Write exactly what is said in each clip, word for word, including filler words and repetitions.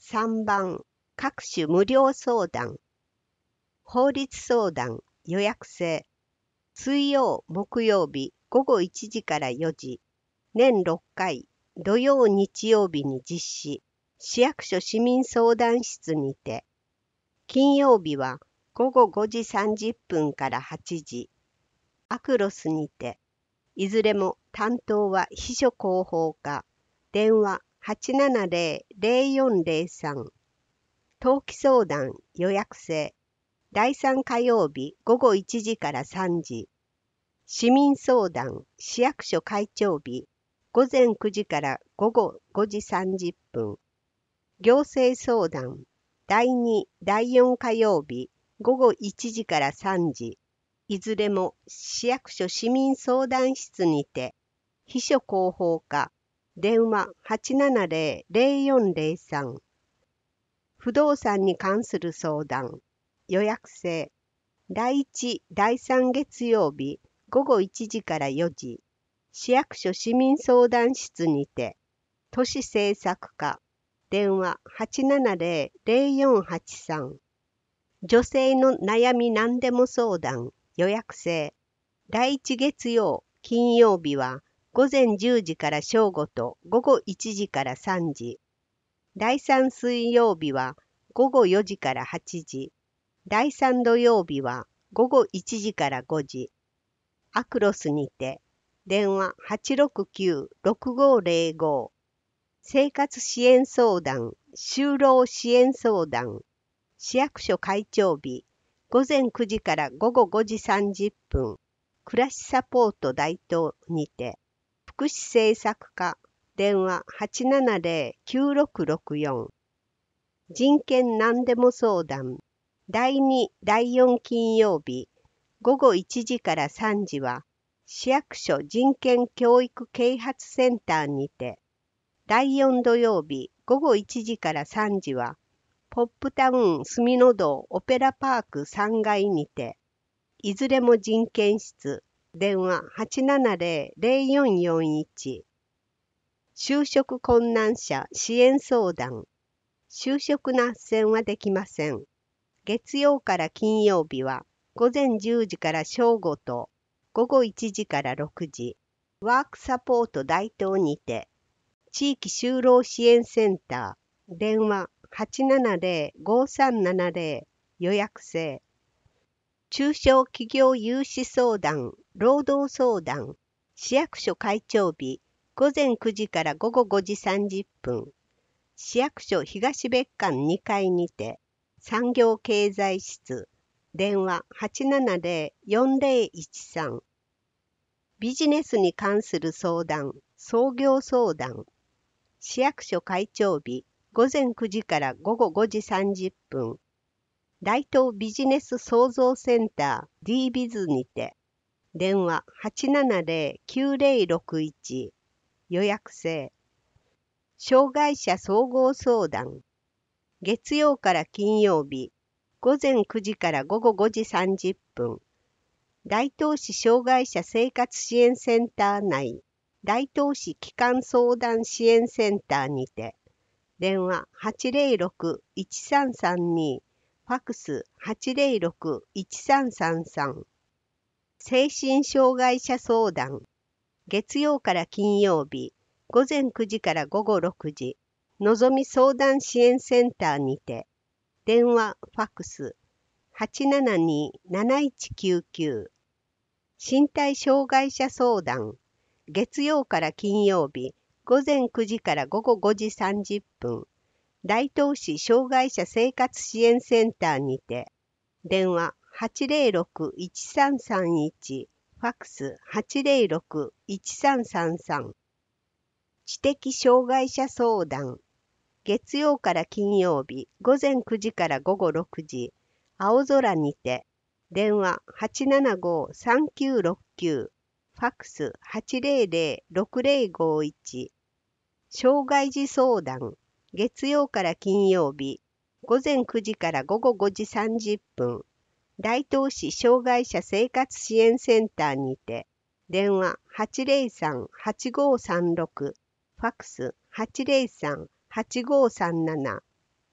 さんばん、各種無料相談。法律相談予約制。水曜、木曜日午後いちじからよじ。年ろっかい、土曜、日曜日に実施。市役所市民相談室にて。金曜日は午後ごじさんじゅっぷんからはちじ。アクロスにて。いずれも担当は秘書広報課。電話はちななゼロ ゼロよんゼロさん。登記相談予約制。だいさん火曜日午後いちじからさんじ。市民相談市役所開庁日。午前くじから午後ごじさんじゅっぷん。行政相談だいに、だいよん火曜日午後いちじからさんじ。いずれも市役所市民相談室にて。秘書広報課。電話はちななゼロ ゼロよんゼロさん。不動産に関する相談予約制。だいいち、だいさん月曜日午後いちじからよじ。市役所市民相談室にて。都市政策課。電話はちななゼロ ゼロよんはちさん。女性の悩み何でも相談予約制。だいいち月曜、金曜日は午前じゅうじから正午と午後いちじからさんじ。だいさん水曜日は午後よじからはちじ。だいさん土曜日は午後いちじからごじ。アクロスにて。電話はちろくきゅう ろくごゼロご。生活支援相談就労支援相談市役所開庁日。午前くじから午後ごじさんじゅっぷん。暮らしサポート大東にて。福祉政策課。電話はちななゼロ きゅうろくろくよん。人権何でも相談。だいに、だいよん金曜日。午後いちじからさんじは、市役所人権教育啓発センターにて。だいよん土曜日。午後いちじからさんじは、ポップタウン住の堂オペラパークさんがいにて。いずれも人権室。電話はちななゼロ ゼロよんよんいち。就職困難者支援相談。就職の斡旋はできません。月曜から金曜日は午前じゅうじから正午と午後いちじからろくじ。ワークサポート大東にて。地域就労支援センター。電話はちななゼロ ごさんななゼロ。予約制。中小企業融資相談、労働相談。市役所開庁日。午前くじから午後ごじさんじゅっぷん。市役所東別館にかいにて。産業経済室。電話はちななゼロ よんゼロいちさん。ビジネスに関する相談、創業相談。市役所開庁日。午前くじから午後ごじさんじゅっぷん。大東ビジネス創造センター ディービズ にて。電話はちななゼロ きゅうゼロろくいち。予約制。障害者総合相談。月曜から金曜日。午前くじから午後ごじさんじゅっぷん。大東市障害者生活支援センター内。大東市基幹相談支援センターにて。電話はちゼロろく いちさんさんに。ファックスはちゼロろく いちさんさんさん。精神障害者相談。月曜から金曜日。午前くじから午後ろくじ。のぞみ相談支援センターにて。電話、ファックスはちななに なないちきゅうきゅう。身体障害者相談。月曜から金曜日。午前くじから午後ごじさんじゅっぷん。大東市障害者生活支援センターにて。電話はちゼロろく いちさんさんいち。ファックスはちゼロろく いちさんさんさん。知的障害者相談。月曜から金曜日。午前くじから午後ろくじ。青空にて。電話はちななご さんきゅうろくきゅう。ファックスはちゼロゼロ ろくゼロごいち。障害児相談。月曜から金曜日。午前くじから午後ごじさんじゅっぷん。大東市障害者生活支援センターにて。電話はちゼロさん はちごさんろく。ファックスはちゼロさん はちごさんなな。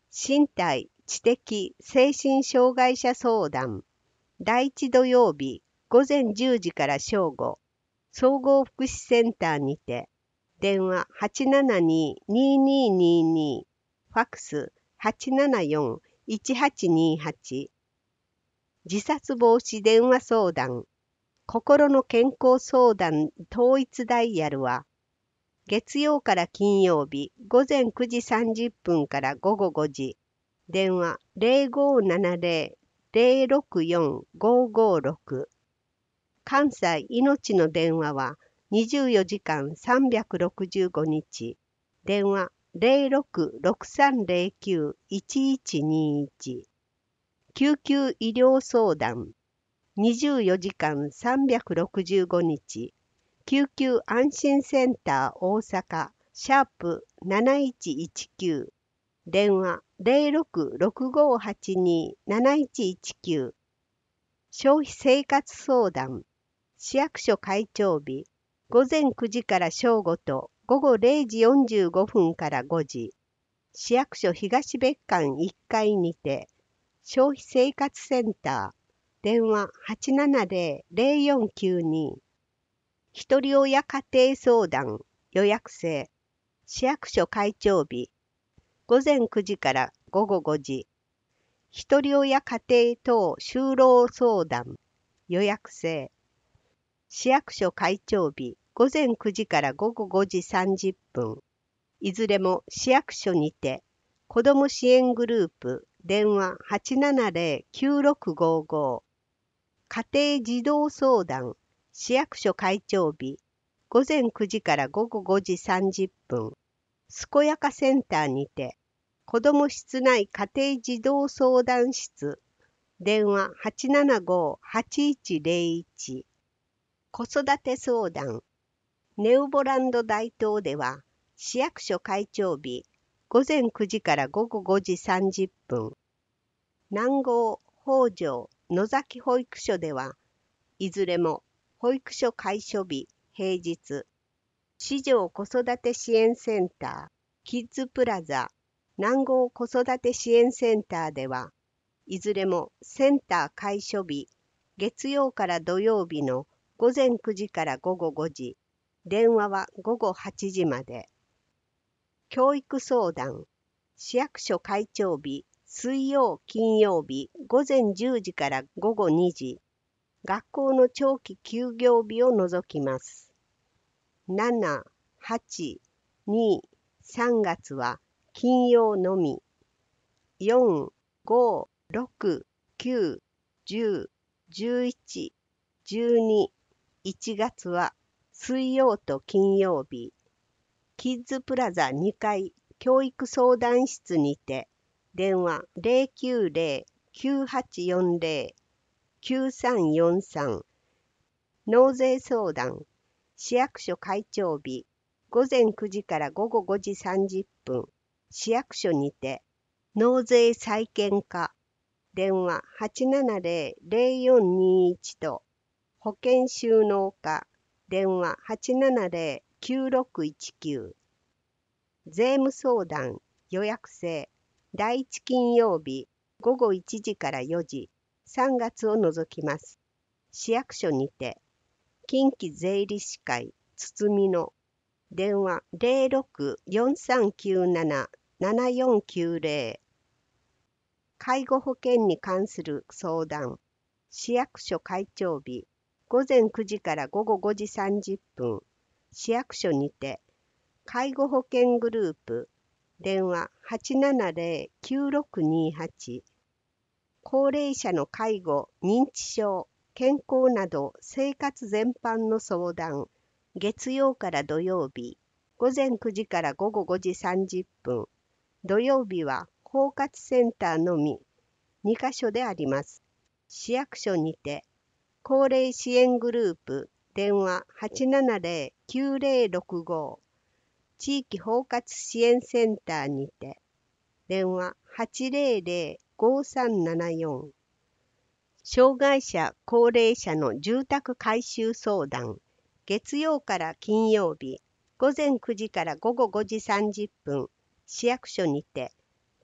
身体、知的、精神障害者相談。だいいち土曜日、ごぜんじゅうじから正午、総合福祉センターにて、電話 はちななに にーにーにーにー、ファックス はちななよん いちはちにはち。自殺防止電話相談。心の健康相談統一ダイヤルは、月曜から金曜日ごぜんくじさんじゅっぷんから午後ごじ、電話 ゼロごーななゼロ ゼロろくよん ごーごーろく。関西いのちの電話はにじゅうよじかんさんびゃくろくじゅうごにち、電話 ゼロろくろくさんゼロきゅう いちいちにいち。救急医療相談にじゅうよじかんさんびゃくろくじゅうごにち、救急安心センター大阪シャープなないちいちきゅう、電話 ゼロろくろくごーはちにーなないちいちきゅう。消費生活相談。市役所開庁日、ごぜんくじから正午と午後れいじよんじゅうごふんからごじ、市役所東別館いっかいにて、消費生活センター、電話 はちななゼロ ゼロよんきゅうに。ひとり親家庭相談予約制。市役所開庁日、ごぜんくじから午後ごじ。ひとり親家庭等就労相談予約制。市役所開庁日、ごぜんくじから午後ごじさんじゅっぷん。いずれも市役所にて、子ども支援グループ、電話 はちななゼロ きゅうろくごご。家庭児童相談、市役所開庁日、ごぜんくじから午後ごじさんじゅっぷん。健やかセンターにて、子ども室内家庭児童相談室、電話 はちななごーはちいちゼロいち。子育て相談。ネウボランド大東では、市役所開庁日、ごぜんくじから午後ごじさんじゅっぷん。南郷、北条、野崎保育所では、いずれも保育所開所日、平日。市場子育て支援センター、キッズプラザ、南郷子育て支援センターでは、いずれもセンター開所日、月曜から土曜日のごぜんくじから午後ごじ、電話は午後はちじまで。教育相談。市役所開庁日、水曜、金曜日、ごぜんじゅうじから午後にじ。学校の長期休業日を除きます。なな、はち、に、さんがつは金曜のみ。よん、ご、ろく、きゅう、じゅう、じゅういち、じゅうに、いちがつは水曜と金曜日。キッズプラザにかい教育相談室にて、電話 ゼロきゅうゼロ きゅうはちよんゼロ きゅうさんよんさん。納税相談。市役所開庁日、ごぜんくじから午後ごじさんじゅっぷん。市役所にて、納税再建課。電話 はちななゼロ ゼロよんにいち と、保険収納課。電話 はちななゼロ きゅうろくいちきゅう。税務相談予約制。だいいち金曜日、ごごいちじからよじ、さんがつを除きます。市役所にて、近畿税理士会堤の電話 ゼロろく よんさんきゅうなな ななよんきゅうゼロ。介護保険に関する相談。市役所開庁日、ごぜんくじから午後ごじさんじゅっぷん。市役所にて、介護保険グループ、電話 はちななゼロ きゅうろくにはち。高齢者の介護、認知症、健康など生活全般の相談。月曜から土曜日、ごぜんくじから午後ごじさんじゅっぷん。土曜日は包括センターのみ、にかしょであります。市役所にて、高齢支援グループ、電話 はちななゼロ きゅうゼロろくご。地域包括支援センターにて、電話 はちゼロゼロ ごさんななよん。障害者・高齢者の住宅改修相談。月曜から金曜日、ごぜんくじから午後ごじさんじゅっぷん。市役所にて、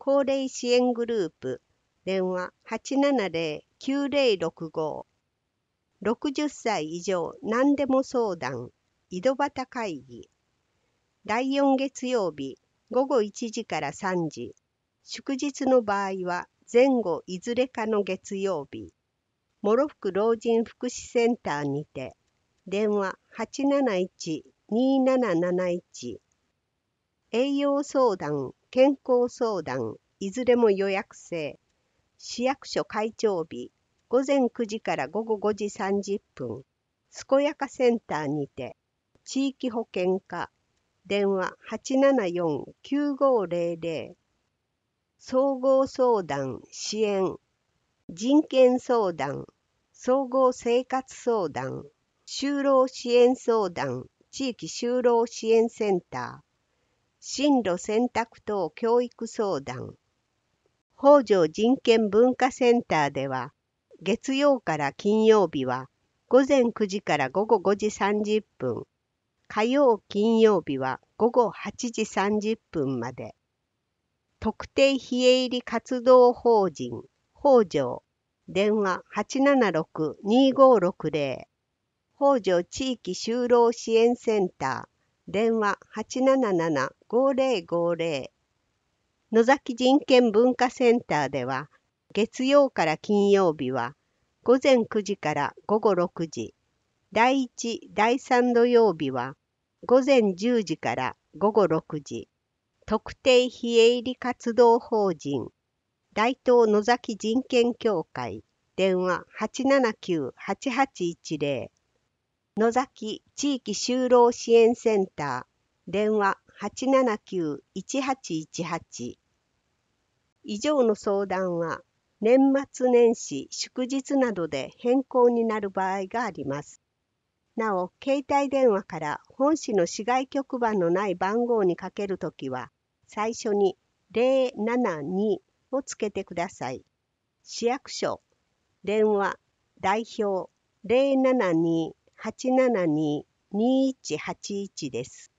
高齢支援グループ、電話 はちななゼロ きゅうゼロろくご。ろくじゅっさい以上何でも相談、井戸端会議。だいよん月曜日、ごごいちじからさんじ。祝日の場合は前後いずれかの月曜日。諸福老人福祉センターにて、電話 はちなないち にーなななないち。栄養相談、健康相談、いずれも予約制。市役所開庁日、ごぜんくじからごごごじさんじゅっぷん。健やかセンターにて、地域保険課、電話 はちななよん きゅうごゼロゼロ。総合相談、支援、人権相談、総合生活相談、就労支援相談、地域就労支援センター、進路選択等教育相談。北条人権文化センターでは、月曜から金曜日はごぜんくじからごごごじさんじゅっぷん、火曜金曜日はごごはちじさんじゅっぷんまで。特定非営利活動法人、北条、電話 はちななろく にーごろくゼロ。北条地域就労支援センター、電話 はちなななな ごゼロごゼロ。野崎人権文化センターでは、月曜から金曜日はごぜんくじからごごろくじ、だいいち、だいさん土曜日はごぜんじゅうじからごごろくじ、特定非営利活動法人、大東野崎人権協会、電話 はちななきゅう はちはちいちゼロ。野崎地域就労支援センター、電話 はちななきゅう いちはちいちはち。以上の相談は、年末年始、祝日などで変更になる場合があります。なお、携帯電話から本市の市外局番のない番号にかけるときは、最初にゼロななにをつけてください。市役所、電話、代表ゼロななに はちななに にいちはちいちです。